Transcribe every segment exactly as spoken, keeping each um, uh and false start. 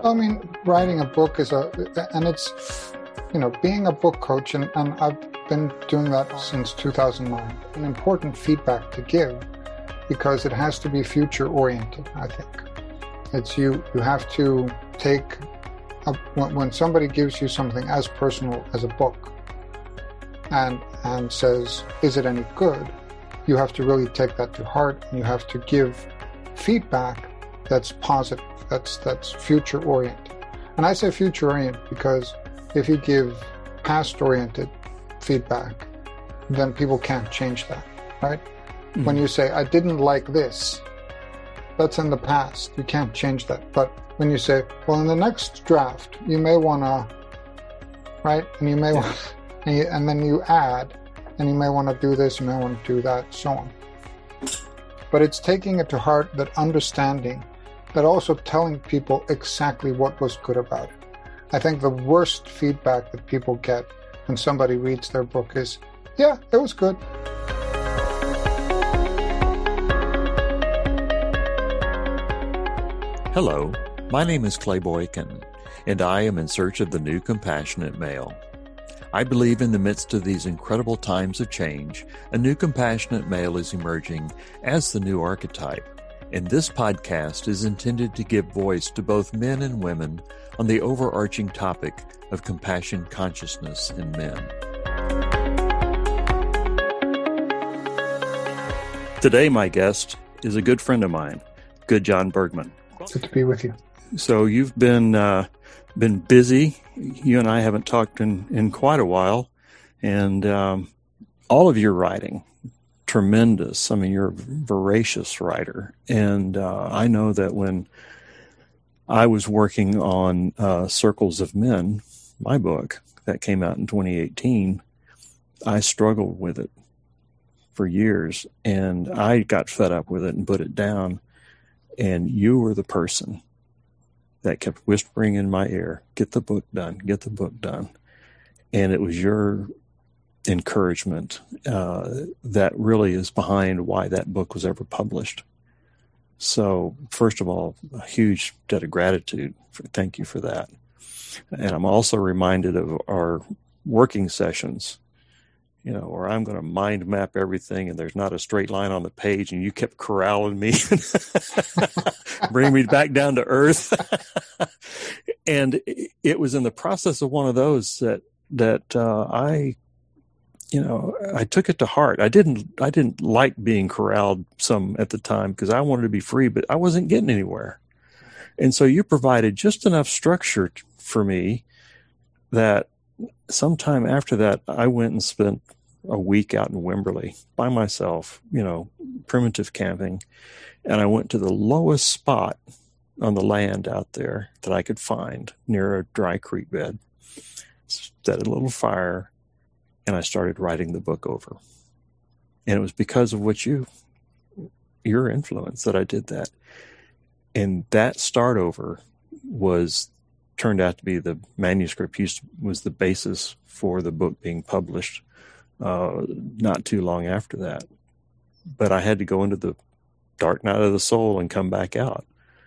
I mean, writing a book is a, and it's, you know, being a book coach, and, and I've been doing that since two thousand nine, an important feedback to give because it has to be future oriented, I think. It's you, you have to take, a, when, when somebody gives you something as personal as a book and, and says, is it any good? You have to really take that to heart, and you have to give feedback that's positive. That's that's future-oriented. And I say future-oriented because if you give past-oriented feedback, then people can't change that, right? Mm-hmm. When you say, I didn't like this, that's in the past. You can't change that. But when you say, well, in the next draft, you may want to, right? And you may yeah. want, and, you, and then you add, and you may want to do this, you may want to do that, so on. But it's taking it to heart, that understanding, but also telling people exactly what was good about it. I think the worst feedback that people get when somebody reads their book is, yeah, it was good. Hello, my name is Clay Boykin, and I am in search of the new compassionate male. I believe in the midst of these incredible times of change, a new compassionate male is emerging as the new archetype. And this podcast is intended to give voice to both men and women on the overarching topic of compassion consciousness in men. Today, my guest is a good friend of mine, Good John Bergman. Good to be with you. So you've been uh, been busy. You and I haven't talked in, in quite a while, and um, all of your writing, tremendous. I mean, you're a voracious writer. And uh, I know that when I was working on uh, Circles of Men, my book that came out in twenty eighteen, I struggled with it for years. And I got fed up with it and put it down. And you were the person that kept whispering in my ear, get the book done, get the book done. And it was your encouragement uh, that really is behind why that book was ever published. So first of all, a huge debt of gratitude. For, thank you for that. And I'm also reminded of our working sessions, you know, where I'm going to mind map everything and there's not a straight line on the page, and you kept corralling me, bring me back down to earth. And it was in the process of one of those that, that uh, I You know, I took it to heart. I didn't, I didn't like being corralled some at the time because I wanted to be free, but I wasn't getting anywhere. And so you provided just enough structure t- for me that sometime after that, I went and spent a week out in Wimberley by myself, you know, primitive camping. And I went to the lowest spot on the land out there that I could find near a dry creek bed, set a little fire, and I started writing the book over. And it was because of what you, your influence, that I did that. And that start over was, turned out to be the manuscript piece, was the basis for the book being published uh, not too long after that. But I had to go into the dark night of the soul and come back out.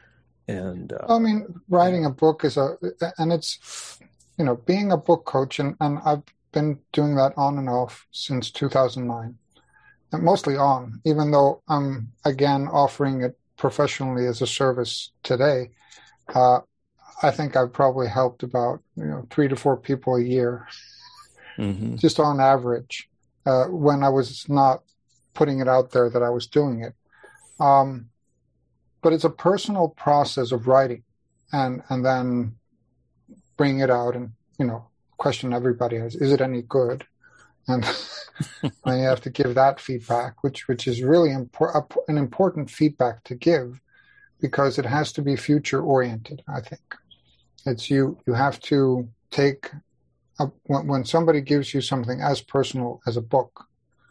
And uh, I mean, writing a book is a, and it's, you know, being a book coach, and, and I've been doing that on and off since two thousand nine, and mostly on, even though I'm again offering it professionally as a service today. Uh, I think I've probably helped about, you know, three to four people a year, mm-hmm. just on average, uh, when I was not putting it out there that I was doing it. Um, but it's a personal process of writing and, and then bring it out and, you know, question everybody is, is it any good? And then you have to give that feedback, which which is really impor- an important feedback to give because it has to be future oriented, I think. It's you, you have to take, a, when, when somebody gives you something as personal as a book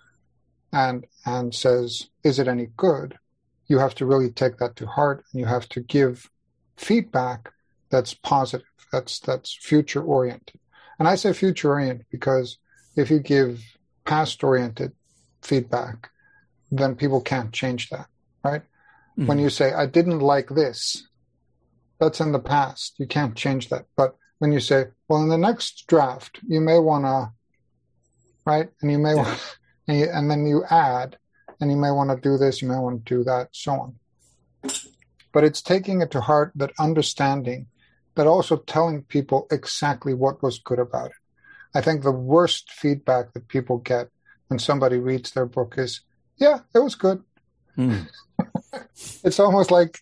and and says, is it any good? You have to really take that to heart, and you have to give feedback that's positive, that's that's future oriented. And I say future-oriented because if you give past-oriented feedback, then people can't change that, right? Mm-hmm. When you say, I didn't like this, that's in the past. You can't change that. But when you say, well, in the next draft, you may want to, right? And you may Yeah. want, and, you, and then you add, and you may want to do this, you may want to do that, so on. But it's taking it to heart, that understanding, that also telling people exactly what was good about it. I think the worst feedback that people get when somebody reads their book is, yeah, it was good. Mm. It's almost like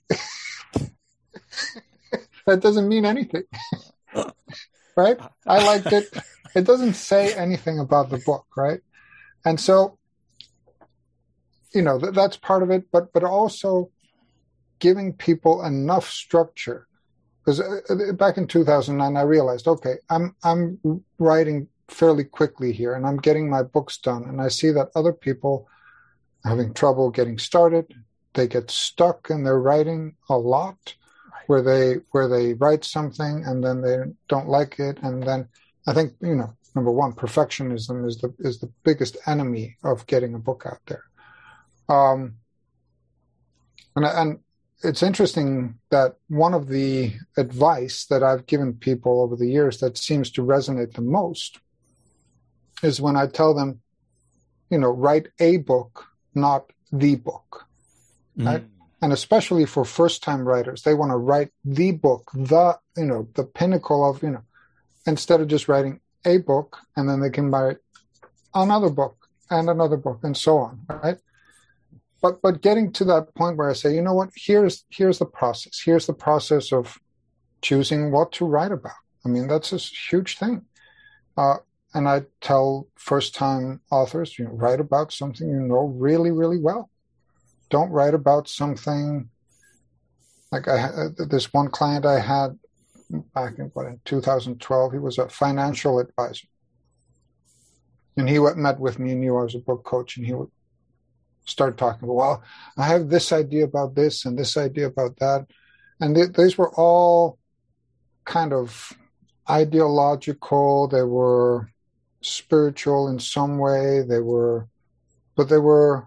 that doesn't mean anything, right? I liked it. It doesn't say anything about the book, right? And so, you know, th- that's part of it, but but also giving people enough structure. Because uh, back in two thousand nine, I realized, okay, I'm I'm writing fairly quickly here, and I'm getting my books done, and I see that other people are having trouble getting started. They get stuck in their writing a lot, where they where they write something and then they don't like it, and then I think, you know, number one, perfectionism is the is the biggest enemy of getting a book out there. Um, and and it's interesting that one of the advice that I've given people over the years that seems to resonate the most is when I tell them, you know, write a book, not the book, mm. right? And especially for first-time writers, they want to write the book, the, you know, the pinnacle of, you know, instead of just writing a book, and then they can write another book and another book and so on, right? But but getting to that point where I say, you know what, here's here's the process. Here's the process of choosing what to write about. I mean, that's a huge thing. Uh, and I tell first-time authors, you know, write about something you know really, really well. Don't write about something like I had this one client I had back in, what, in two thousand twelve. He was a financial advisor. And he met with me and knew I was a book coach, and he would start talking about, well, I have this idea about this and this idea about that. And th- these were all kind of ideological. They were spiritual in some way. They were, but they were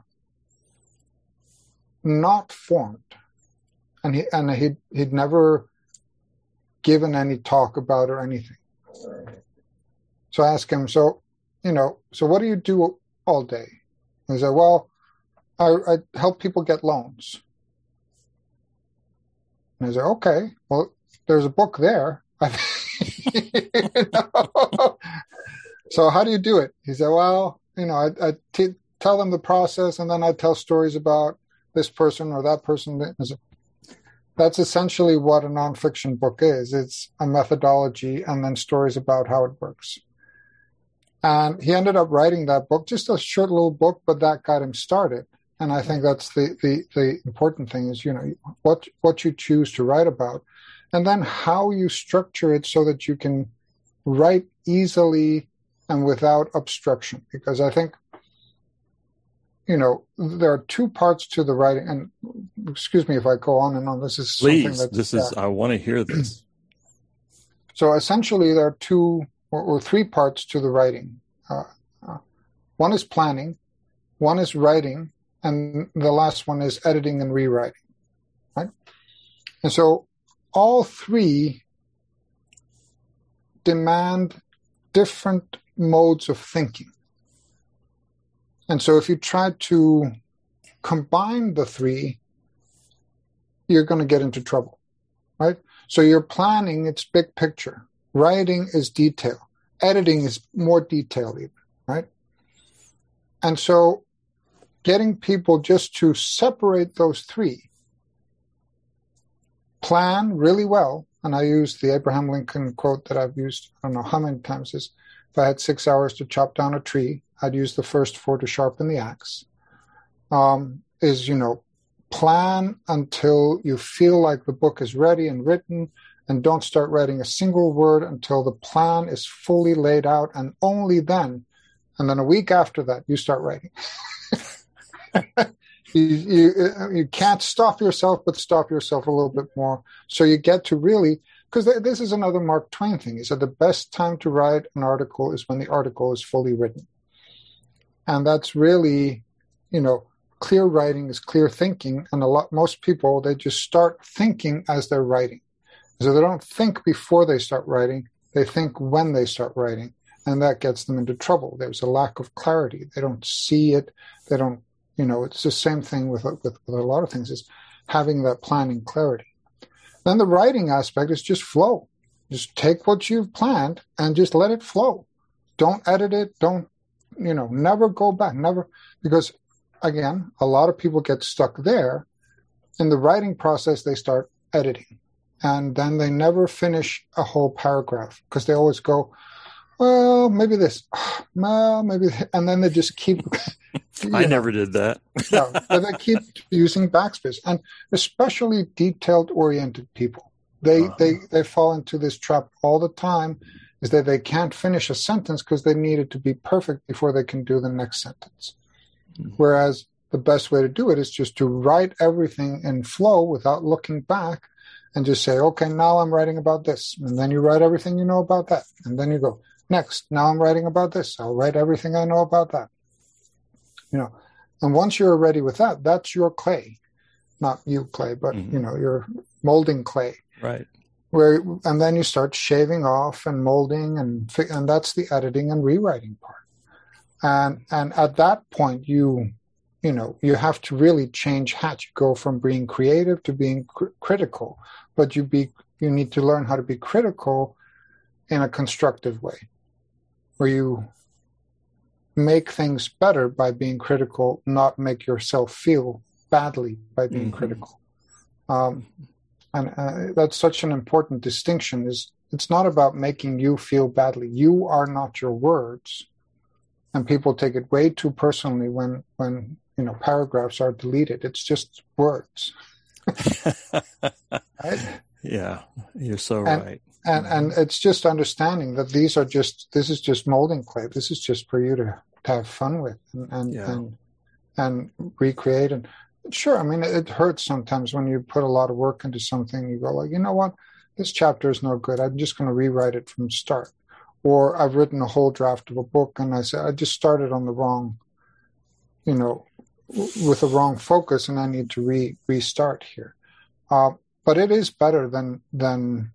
not formed. And he and he'd, he'd never given any talk about it or anything. So I asked him, so, you know, so what do you do all day? He said, well, I, I help people get loans. And I said, okay, well, there's a book there. You know? So how do you do it? He said, well, you know, I, I t- tell them the process, and then I tell stories about this person or that person. That's essentially what a nonfiction book is. It's a methodology and then stories about how it works. And he ended up writing that book, just a short little book, but that got him started. And I think that's the, the, the important thing is, you know, what what you choose to write about, and then how you structure it so that you can write easily and without obstruction. Because I think, you know, there are two parts to the writing. And excuse me if I go on and on. This is Please, something that's, this is, uh, I want to hear this. So essentially there are two or, or three parts to the writing. Uh, uh, one is planning, one is writing, and the last one is editing and rewriting, right? And so all three demand different modes of thinking. And so if you try to combine the three, you're going to get into trouble, right? So you're planning, it's big picture. Writing is detail. Editing is more detail even, right? And so getting people just to separate those three, plan really well, and I use the Abraham Lincoln quote that I've used, I don't know how many times, is if I had six hours to chop down a tree, I'd use the first four to sharpen the axe, um, is, you know, plan until you feel like the book is ready and written, and don't start writing a single word until the plan is fully laid out, and only then, and then a week after that, you start writing. you, you you can't stop yourself, but stop yourself a little bit more. So you get to really, because this is another Mark Twain thing. He said the best time to write an article is when the article is fully written. And that's really, you know, clear writing is clear thinking. And a lot, most people, they just start thinking as they're writing. So they don't think before they start writing, they think when they start writing, and that gets them into trouble. There's a lack of clarity. They don't see it. They don't, you know, it's the same thing with, with, with a lot of things, is having that planning clarity. Then the writing aspect is just flow. Just take what you've planned and just let it flow. Don't edit it. Don't, you know, never go back. Never, because again, a lot of people get stuck there. In the writing process, they start editing. And then they never finish a whole paragraph because they always go, well, maybe this, well, maybe, and then they just keep. I know, never did that. no, but they keep using backspace, and especially detailed-oriented people, they uh-huh. they they fall into this trap all the time. Is that they can't finish a sentence because they need it to be perfect before they can do the next sentence. Mm-hmm. Whereas the best way to do it is just to write everything in flow without looking back, and just say, okay, now I'm writing about this, and then you write everything you know about that, and then you go. Next, now I'm writing about this. I'll write everything I know about that. You know, and once you're ready with that, that's your clay, not you clay, but mm-hmm. you know, you're molding clay. Right. Where and then you start shaving off and molding, and and that's the editing and rewriting part. And and at that point, you you know, you have to really change hat. You go from being creative to being cr- critical, but you be you need to learn how to be critical in a constructive way, where you make things better by being critical, not make yourself feel badly by being mm-hmm. critical. Um, and uh, that's such an important distinction. Is it's not about making you feel badly. You are not your words, and people take it way too personally when when you know paragraphs are deleted. It's just words. Right? Yeah, you're so and, right. And and it's just understanding that these are just this is just molding clay. This is just for you to, to have fun with and and, yeah. and and recreate. And sure, I mean it hurts sometimes when you put a lot of work into something. You go like, you know what, this chapter is no good. I'm just going to rewrite it from start. Or I've written a whole draft of a book and I said I just started on the wrong, you know, with the wrong focus, and I need to re restart here. Uh, but it is better than than.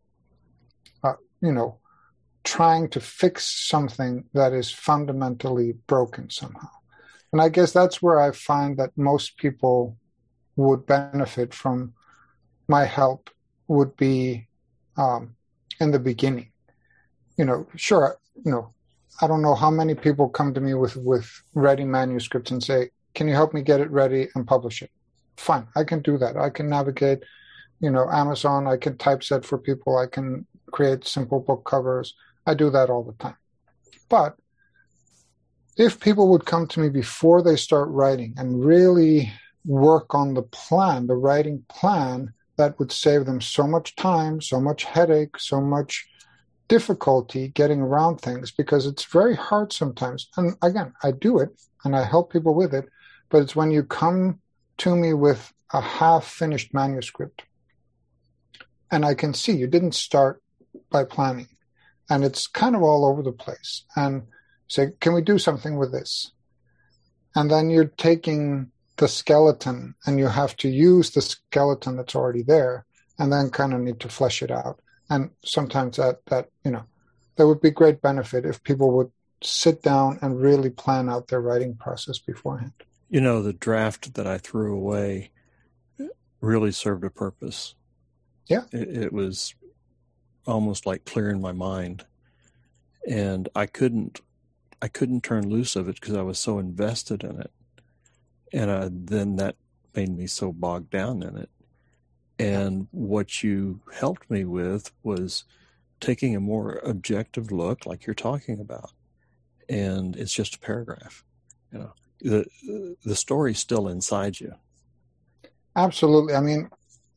you know, trying to fix something that is fundamentally broken somehow. And I guess that's where I find that most people would benefit from my help would be um, in the beginning. You know, sure, you know, I don't know how many people come to me with, with ready manuscripts and say, can you help me get it ready and publish it? Fine, I can do that. I can navigate, you know, Amazon, I can typeset for people, I can create simple book covers. I do that all the time. But if people would come to me before they start writing and really work on the plan, the writing plan, that would save them so much time, so much headache, so much difficulty getting around things, because it's very hard sometimes. And again, I do it and I help people with it, but it's when you come to me with a half-finished manuscript and I can see you didn't start by planning, and it's kind of all over the place, and say, can we do something with this? And then you're taking the skeleton and you have to use the skeleton that's already there and then kind of need to flesh it out. And sometimes that, that you know, there would be great benefit if people would sit down and really plan out their writing process beforehand. You know, the draft that I threw away really served a purpose. Yeah. It, it was almost like clearing my mind, and I couldn't I couldn't turn loose of it because I was so invested in it, and I, then that made me so bogged down in it. And what you helped me with was taking a more objective look, like you're talking about, and it's just a paragraph. You know, the the story's still inside you. Absolutely. I mean,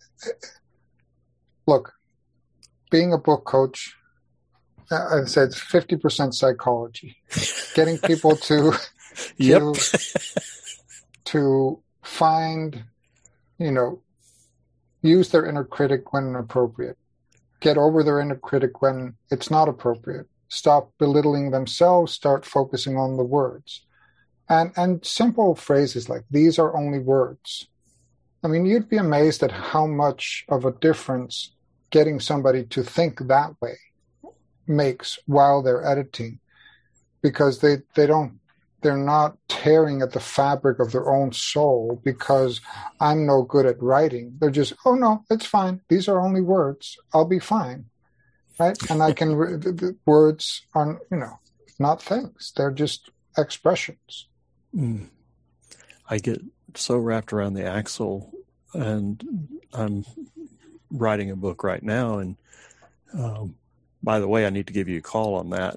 look, being a book coach, I'd say it's fifty percent psychology. Getting people to, yep. to, to find, you know, use their inner critic when appropriate. Get over their inner critic when it's not appropriate. Stop belittling themselves, start focusing on the words. And and simple phrases like, these are only words. I mean, you'd be amazed at how much of a difference getting somebody to think that way makes while they're editing, because they, they don't, they're not tearing at the fabric of their own soul because I'm no good at writing. They're just, oh no, it's fine. These are only words. I'll be fine. Right. And I can, the, the words are, you know, not things. They're just expressions. Mm. I get so wrapped around the axle, and I'm writing a book right now. And um, by the way, I need to give you a call on that.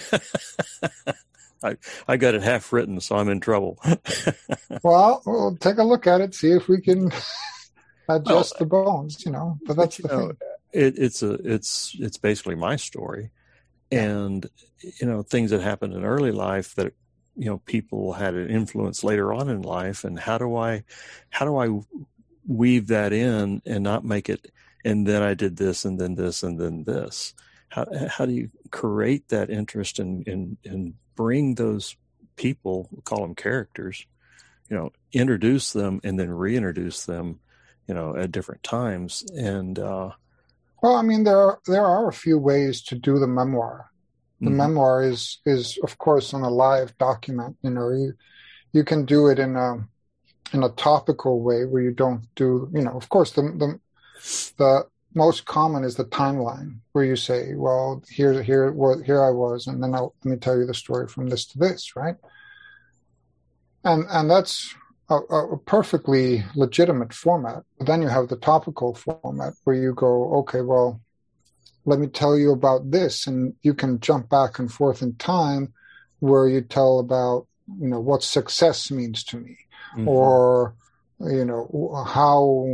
I, I got it half written, so I'm in trouble. Well, we'll take a look at it, see if we can adjust well, the bones, you know, but that's but, the know, thing. It, it's a, it's, it's basically my story, and, you know, things that happened in early life that, you know, people had an influence later on in life. And how do I, how do I weave that in and not make it, and then I did this and then this and then this? How, how do you create that interest and, and, and bring those people, we'll call them characters, you know, introduce them and then reintroduce them, you know, at different times. And, uh, well, I mean, there are, there are a few ways to do the memoir. The mm-hmm. memoir is, is of course on a live document. You know, you, you can do it in a, in a topical way where you don't do, you know, of course the, the, the most common is the timeline where you say, well, here, here, well, here I was, and then I'll, let me tell you the story from this to this, right? And and that's a, a perfectly legitimate format. But then you have the topical format where you go, okay, well, let me tell you about this, and you can jump back and forth in time where you tell about, you know, what success means to me, mm-hmm. or, you know, how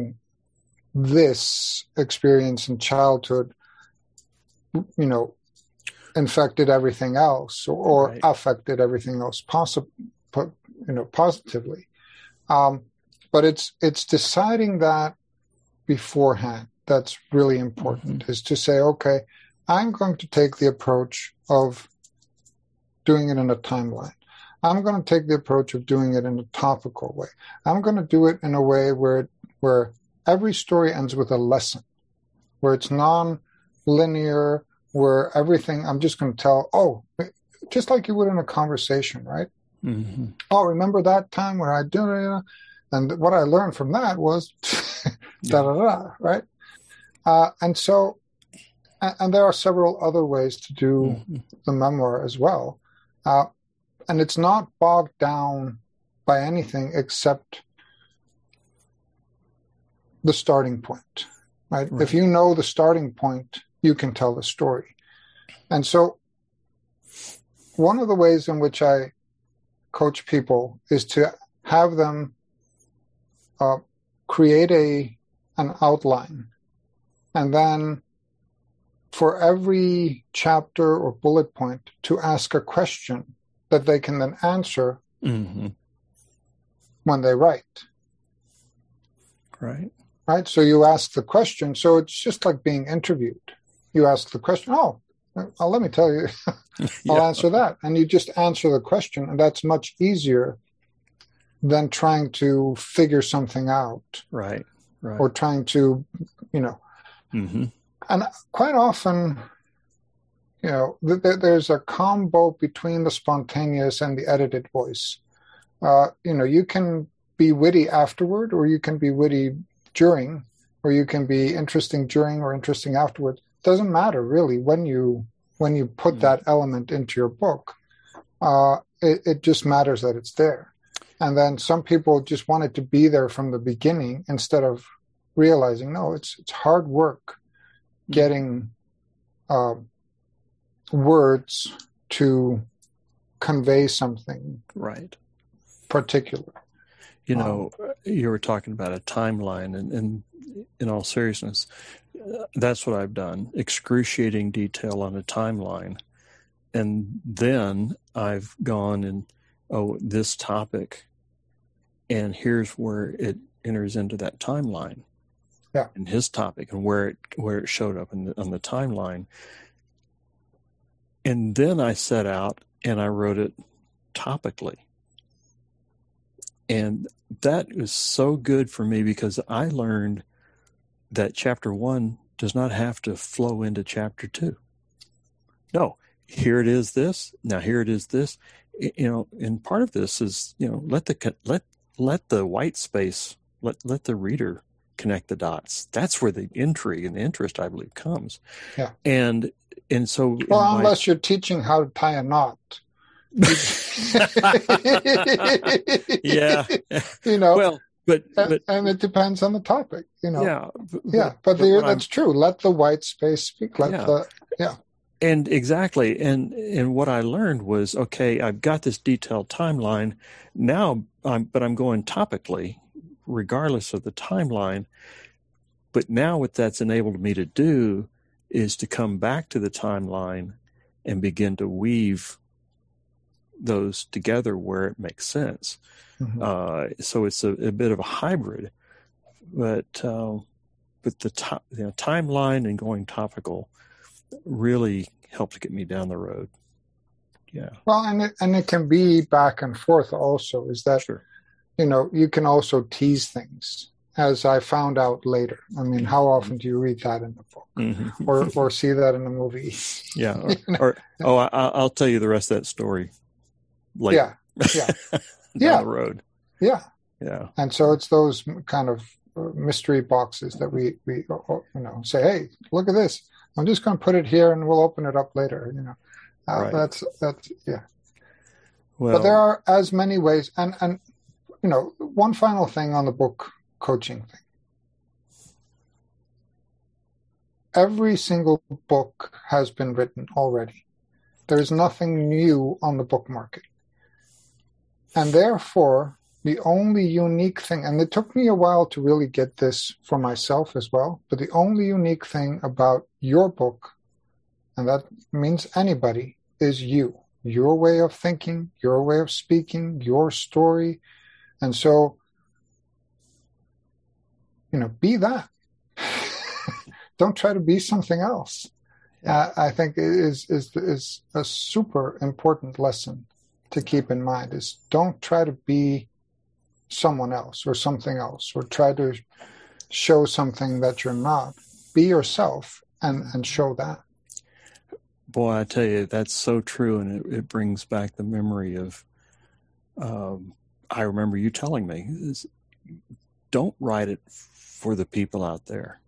this experience in childhood, you know, infected everything else, or right. affected everything else possible, you know, positively. Um, but it's it's deciding that beforehand that's really important. Mm-hmm. Is to say, okay, I'm going to take the approach of doing it in a timeline. I'm going to take the approach of doing it in a topical way. I'm going to do it in a way where where every story ends with a lesson, where it's non-linear, where everything, I'm just going to tell, oh, just like you would in a conversation, right? Mm-hmm. Oh, remember that time where I did it? And what I learned from that was da-da-da, right? Uh, and so, and, and there are several other ways to do mm-hmm. the memoir as well. Uh, and it's not bogged down by anything except the starting point, right? right? If you know the starting point, you can tell the story. And so one of the ways in which I coach people is to have them uh, create a an outline, and then for every chapter or bullet point to ask a question that they can then answer mm-hmm. when they write. Right. Right. So you ask the question. So it's just like being interviewed. You ask the question. Oh, well, let me tell you. I'll yeah. answer that. And you just answer the question. And that's much easier than trying to figure something out. Right. Right. Or trying to, you know. Mm-hmm. And quite often, you know, th- th- there's a combo between the spontaneous and the edited voice. Uh, you know, you can be witty afterward, or you can be witty during, or you can be interesting during or interesting afterwards. Doesn't matter really when you when you put mm-hmm. that element into your book. Uh, it, it just matters that it's there. And then some people just want it to be there from the beginning instead of realizing, no, it's it's hard work getting uh, words to convey something right particular. You know, um, you were talking about a timeline, and, and in all seriousness, uh, that's what I've done, excruciating detail on a timeline. And then I've gone and, oh, this topic, and here's where it enters into that timeline. Yeah. And his topic, and where it where it showed up in the, on the timeline. And then I set out and I wrote it topically. And that was so good for me, because I learned that chapter one does not have to flow into chapter two. No, here it is this, now here it is this. You know, and part of this is, you know, let the let let the white space, let let the reader connect the dots. That's where the intrigue and the interest, I believe, comes. Yeah. And and so well, my, unless you're teaching how to tie a knot. Yeah. You know. Well, but, and, but and it depends on the topic, you know. Yeah. But, yeah, but, but the, that's true. Let the white space speak. Let yeah. the yeah. And exactly. And and what I learned was, okay, I've got this detailed timeline now, I'm, but I'm going topically, regardless of the timeline. But now what that's enabled me to do is to come back to the timeline and begin to weave those together where it makes sense. Mm-hmm. Uh, so it's a, a bit of a hybrid, but uh, but the to, you know, timeline and going topical really helped get me down the road. Yeah. Well, and it, and it can be back and forth also. Is that, sure. you know, you can also tease things, as I found out later. I mean, how often do you read that in the book, mm-hmm. or or see that in a movie? Yeah. Or, you know? or oh, I, I'll tell you the rest of that story later. Yeah. Yeah. down yeah. the road. Yeah. Yeah. And so it's those kind of mystery boxes that we we you know say, hey, look at this. I'm just going to put it here, and we'll open it up later. You know, uh, right. that's that's yeah. Well, but there are as many ways, and and you know, one final thing on the book coaching thing. Every single book has been written already. There is nothing new on the book market, and therefore the only unique thing, and it took me a while to really get this for myself as well, but the only unique thing about your book, and that means anybody, is you. Your way of thinking, your way of speaking, your story. And so, you know, be that. Don't try to be something else. Yeah. Uh, I think is is is a super important lesson to keep in mind, is don't try to be someone else or something else, or try to show something that you're not. Be yourself and, and show that. Boy, I tell you, that's so true. And it, it brings back the memory of, um, I remember you telling me, is, don't write it for the people out there.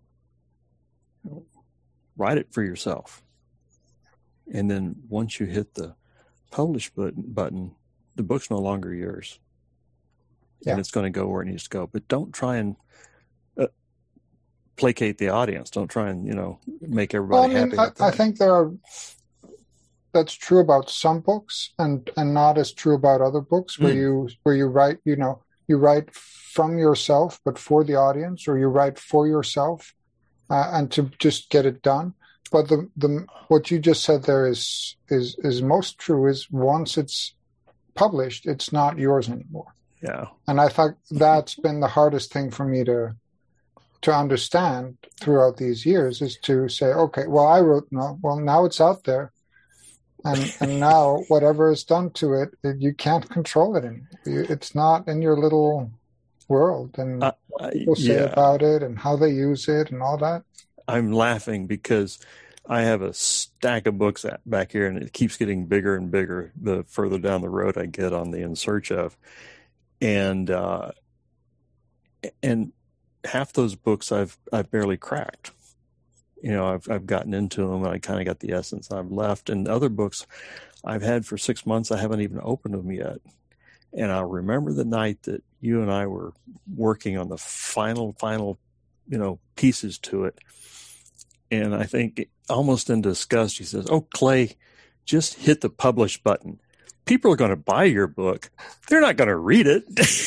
Write it for yourself. And then once you hit the publish button, button the book's no longer yours. Yeah. And it's going to go where it needs to go. But don't try and uh, placate the audience. Don't try and, you know, make everybody well, I mean, happy. I, I think there are, that's true about some books, and, and not as true about other books where mm. you where you write, you know, you write from yourself, but for the audience, or you write for yourself uh, and to just get it done. But the, the what you just said there is is is most true, is once it's published, it's not yours anymore. Yeah. And I thought that's been the hardest thing for me to to understand throughout these years, is to say, okay, well, I wrote, no, well, now it's out there. And and now whatever is done to it, it you can't control it anymore. You, it's not in your little world, and uh, what people say yeah. about it and how they use it and all that. I'm laughing because I have a stack of books back here, and it keeps getting bigger and bigger the further down the road I get on the In Search Of. And uh, and half those books I've I've barely cracked. You know, I've I've gotten into them, and I kind of got the essence. I've left, and other books I've had for six months, I haven't even opened them yet. And I remember the night that you and I were working on the final, final, you know, pieces to it. And I think almost in disgust, he says, "Oh, Clay, just hit the publish button. People are going to buy your book. They're not going to read it."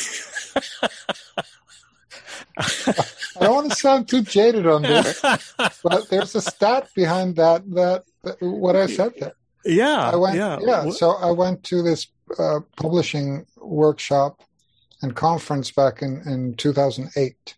I don't want to sound too jaded on this, but there's a stat behind that, that, that what I said there. Yeah. I went, yeah. yeah. So I went to this uh, publishing workshop and conference back in, in two thousand eight.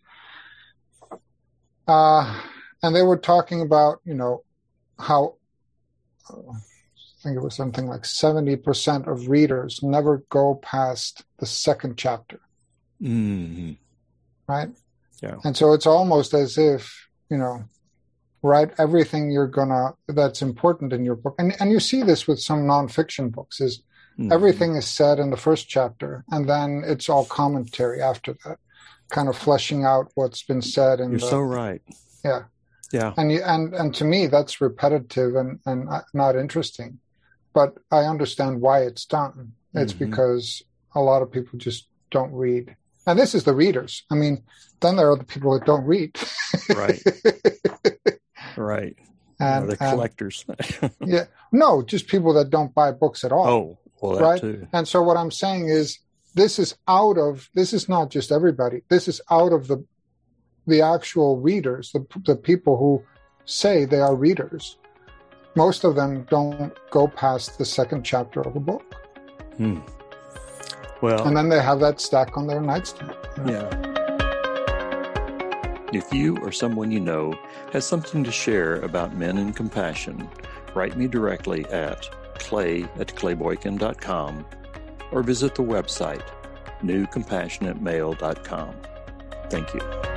Uh, and they were talking about, you know, how, uh, I think it was something like seventy percent of readers never go past the second chapter. Mm-hmm. Right? Yeah. And so it's almost as if, you know, write everything you're gonna that's important in your book. And and you see this with some nonfiction books is mm-hmm. everything is said in the first chapter, and then it's all commentary after that, kind of fleshing out what's been said. In you're the, so right. Yeah. Yeah. And you, and and to me that's repetitive and, and not interesting. But I understand why it's done. It's mm-hmm. because a lot of people just don't read. And this is the readers. I mean, then there are the people that don't read. Right. Right. And or the collectors. And, yeah. No, just people that don't buy books at all. Oh, well, that right? too. And so what I'm saying is this is out of, this is not just everybody. This is out of the the actual readers, the the people who say they are readers. Most of them don't go past the second chapter of a book. Hmm. Well, and then they have that stack on their nightstand. Yeah. If you or someone you know has something to share about Men in Compassion, write me directly at clay at clayboykin dot com or visit the website new compassionate mail dot com. Thank you.